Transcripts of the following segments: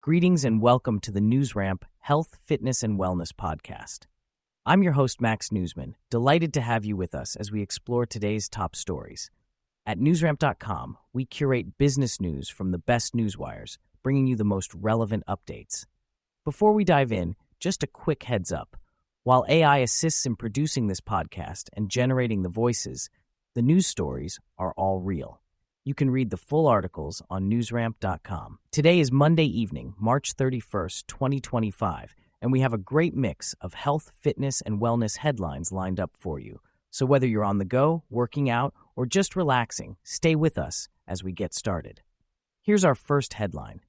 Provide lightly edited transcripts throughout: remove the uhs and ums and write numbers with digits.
Greetings and welcome to the NewsRamp Health, Fitness, and Wellness podcast. I'm your host, Max Newsman, delighted to have you with us as we explore today's top stories. At newsramp.com, we curate business news from the best newswires, bringing you the most relevant updates. Before we dive in, just a quick heads up. While AI assists in producing this podcast and generating the voices, the news stories are all real. You can read the full articles on newsramp.com. Today is Monday evening, March 31st, 2025, and we have a great mix of health, fitness, and wellness headlines lined up for you. So whether you're on the go, working out, or just relaxing, stay with us as we get started. Here's our first headline.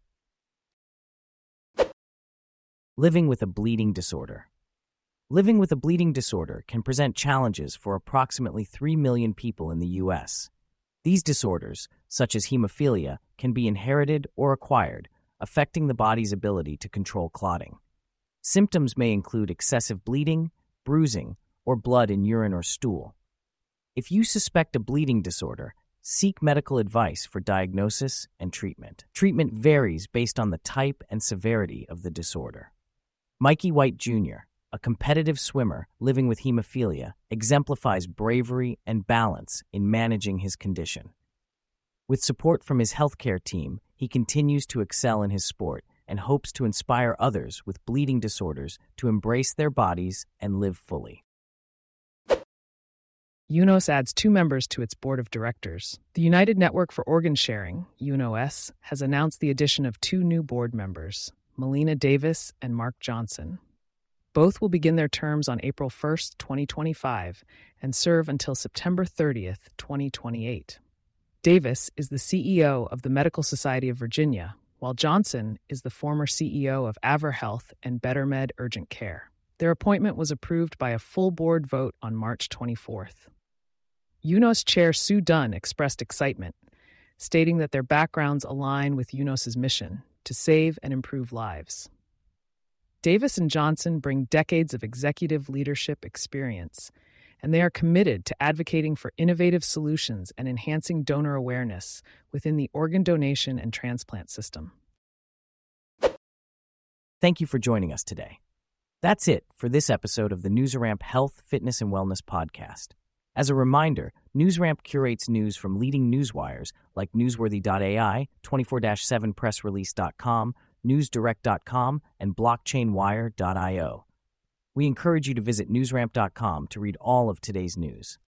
Living with a bleeding disorder. Living with a bleeding disorder can present challenges for approximately 3 million people in the U.S. These disorders, such as hemophilia, can be inherited or acquired, affecting the body's ability to control clotting. Symptoms may include excessive bleeding, bruising, or blood in urine or stool. If you suspect a bleeding disorder, seek medical advice for diagnosis and treatment. Treatment varies based on the type and severity of the disorder. Mikey White Jr., a competitive swimmer living with hemophilia, exemplifies bravery and balance in managing his condition. With support from his healthcare team, he continues to excel in his sport and hopes to inspire others with bleeding disorders to embrace their bodies and live fully. UNOS adds 2 members to its board of directors. The United Network for Organ Sharing, UNOS, has announced the addition of 2 new board members, Melina Davis and Mark Johnson. Both will begin their terms on April 1, 2025, and serve until September 30, 2028. Davis is the CEO of the Medical Society of Virginia, while Johnson is the former CEO of AverHealth and BetterMed Urgent Care. Their appointment was approved by a full board vote on March 24th. UNOS Chair Sue Dunn expressed excitement, stating that their backgrounds align with UNOS's mission to save and improve lives. Davis and Johnson bring decades of executive leadership experience, and they are committed to advocating for innovative solutions and enhancing donor awareness within the organ donation and transplant system. Thank you for joining us today. That's it for this episode of the NewsRamp Health, Fitness, and Wellness podcast. As a reminder, NewsRamp curates news from leading newswires like Newsworthy.ai, 24/7pressrelease.com, newsdirect.com, and blockchainwire.io. We encourage you to visit newsramp.com to read all of today's news.